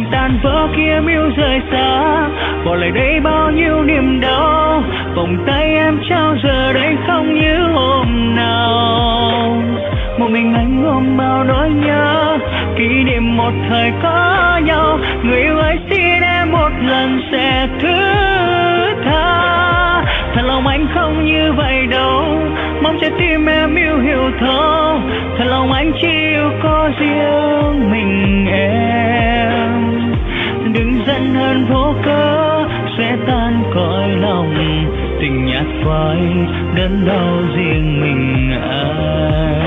tan vỡ khi em yêu rời xa, bỏ lại đây bao nhiêu niềm đau. Vòng tay em trao giờ đây không như hôm nào. Một mình anh ôm bao nỗi nhớ, kỷ niệm một thời có nhau. Người yêu ơi xin em một lần sẽ thứ tha. Thật lòng anh không như vậy đâu, mong trái tim em yêu hiểu thấu. Thật lòng anh chỉ yêu có riêng mình em. Đừng giận hờn vô cớ sẽ tan cõi lòng. Tình nhạt phai đớn đau riêng mình anh.